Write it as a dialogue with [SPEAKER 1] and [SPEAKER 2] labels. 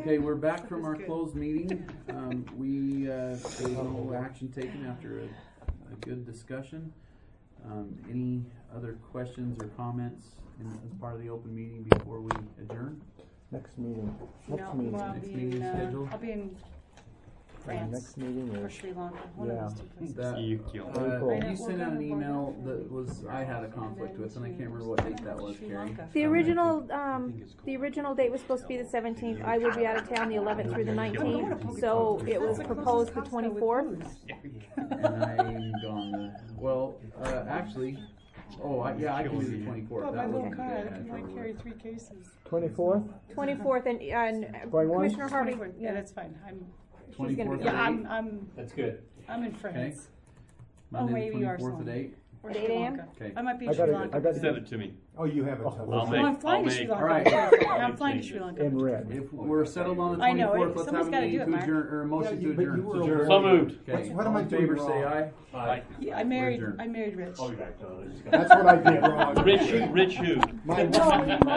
[SPEAKER 1] Okay, we're back from our closed meeting. There was no action taken after a good discussion. Any other questions or comments as part of the open meeting before we adjourn?
[SPEAKER 2] Next meeting.
[SPEAKER 3] Well,
[SPEAKER 1] Next meeting schedule?
[SPEAKER 3] I'll be in France.
[SPEAKER 2] Next meeting
[SPEAKER 3] Or
[SPEAKER 2] is
[SPEAKER 3] Sri Lanka. One of those two places.
[SPEAKER 2] April.
[SPEAKER 1] You sent out an email that was I had a conflict with, and I can't remember what date that was, Carrie.
[SPEAKER 4] The original date was supposed to be the 17th. I would be out of town the 11th through the 19th, so it was proposed the 24th.
[SPEAKER 1] And I'm gone. Actually, I can do the 24th.
[SPEAKER 3] Oh, my
[SPEAKER 1] That
[SPEAKER 3] little
[SPEAKER 1] would be
[SPEAKER 3] car,
[SPEAKER 1] good.
[SPEAKER 3] I might carry 3 cases.
[SPEAKER 2] 24th?
[SPEAKER 4] 24th, and
[SPEAKER 2] 21?
[SPEAKER 4] Commissioner Harvey.
[SPEAKER 3] 24th. Yeah, that's fine. I'm
[SPEAKER 1] 24th
[SPEAKER 3] yeah,
[SPEAKER 1] at 8?
[SPEAKER 3] I'm
[SPEAKER 5] That's good.
[SPEAKER 3] I'm in France.
[SPEAKER 1] Monday
[SPEAKER 3] maybe
[SPEAKER 1] the
[SPEAKER 3] you are
[SPEAKER 1] 24th at 8?
[SPEAKER 3] Or
[SPEAKER 4] At
[SPEAKER 3] Sri
[SPEAKER 4] 8 a.m.?
[SPEAKER 3] Lanka.
[SPEAKER 1] Okay.
[SPEAKER 3] I might be
[SPEAKER 2] I
[SPEAKER 3] in Sri
[SPEAKER 2] gotta
[SPEAKER 3] Lanka.
[SPEAKER 2] get
[SPEAKER 5] Send it to me.
[SPEAKER 6] Oh, you have it.
[SPEAKER 3] I'm flying to Sri Lanka.
[SPEAKER 1] All right.
[SPEAKER 3] I'm flying to Sri Lanka.
[SPEAKER 2] in red.
[SPEAKER 1] If we're settled on the 24th,
[SPEAKER 3] I know,
[SPEAKER 1] let's have
[SPEAKER 3] somebody's
[SPEAKER 1] a
[SPEAKER 3] gotta
[SPEAKER 1] meeting
[SPEAKER 3] do it,
[SPEAKER 1] to
[SPEAKER 3] Mark.
[SPEAKER 1] adjourn, or a motion to
[SPEAKER 6] but
[SPEAKER 1] adjourn.
[SPEAKER 6] you were
[SPEAKER 5] So moved.
[SPEAKER 1] Okay.
[SPEAKER 6] What am
[SPEAKER 1] All
[SPEAKER 6] I
[SPEAKER 1] in
[SPEAKER 6] doing
[SPEAKER 1] favor,
[SPEAKER 6] wrong?
[SPEAKER 1] say aye.
[SPEAKER 5] Aye.
[SPEAKER 3] Yeah, I
[SPEAKER 1] Adjourned.
[SPEAKER 3] married Rich.
[SPEAKER 6] That's what I did wrong.
[SPEAKER 5] Rich who?
[SPEAKER 6] My